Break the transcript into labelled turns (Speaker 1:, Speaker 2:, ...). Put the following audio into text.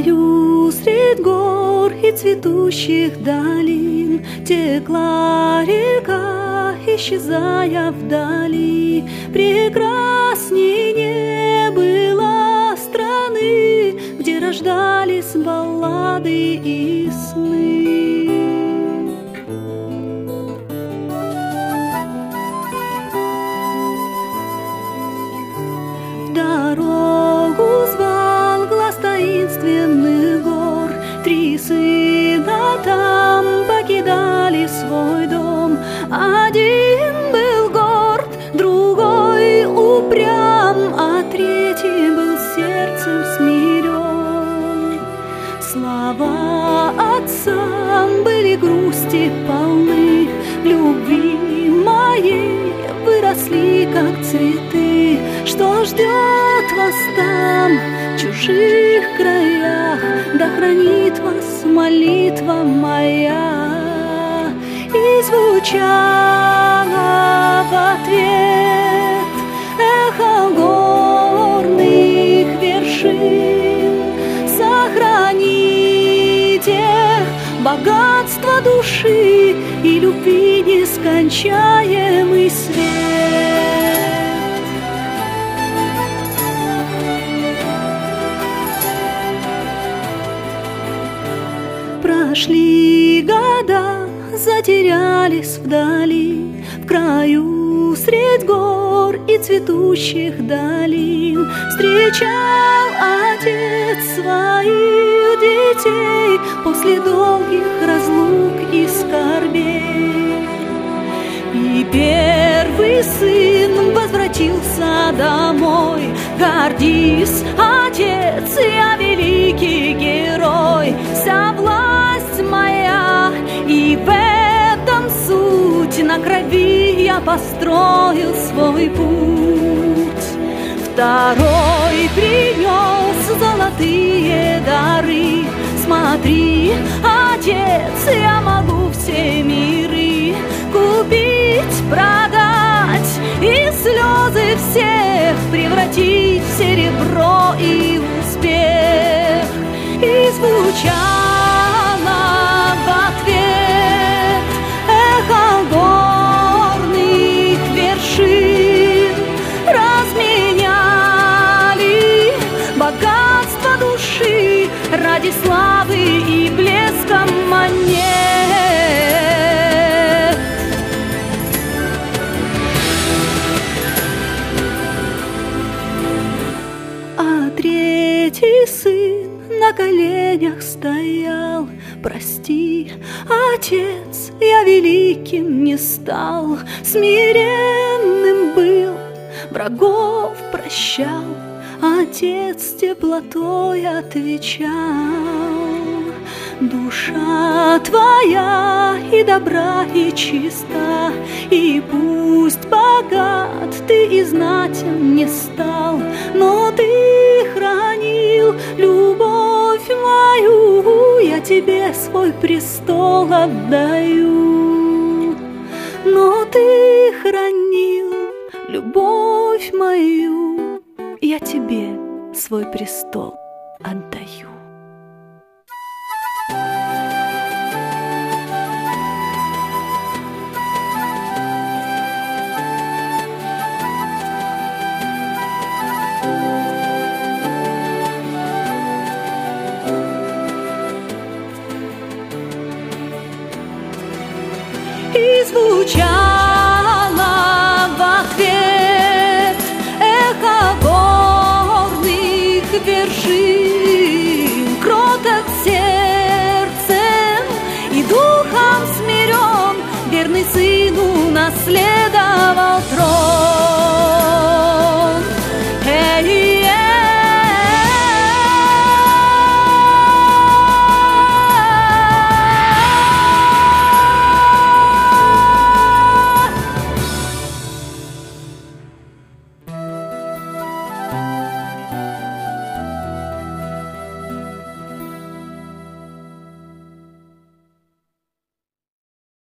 Speaker 1: краю средь гор и цветущих долин текла река, исчезая вдали. Прекрасней не было страны, где рождались баллады и сны. В дорогу звал глаз таинственных гор. Три сына там покидали свой дом. Один был горд, другой упрям, а третий был сердцем смирен. Слова отца были грусти полны, любви моей выросли, как цветы. Что ждет вас там, в чужих краях? Да хранит вас молитва моя. И звучало в ответ эхо горных вершин. Сохраните богатство души и любви нескончаемый свет. Прошли года, затерялись вдали, в краю средь гор и цветущих долин. Встречал отец своих детей после долгих разлук и скорбей. И первый сын возвратился домой. Гордись, отец, я великий герой. Вся власть моя, и в этом суть. На крови я построил свой путь. Второй принес золотые дары. Смотри, отец, я могу все миры купить, продать и слезы всех превратить в серебро и успех. И звучало в ответ эхо горных вершин. Разменяли богатство души ради славы и блеска монет. А третий сын на коленях стоял. Прости, отец, я великим не стал. Смиренным был, врагов прощал. Отец теплотой отвечал: душа твоя и добра, и чиста, и пусть богат ты и знатен не стал, но ты хранил любовь мою, я тебе свой престол отдаю. Но ты хранил любовь мою, я тебе свой престол отдаю.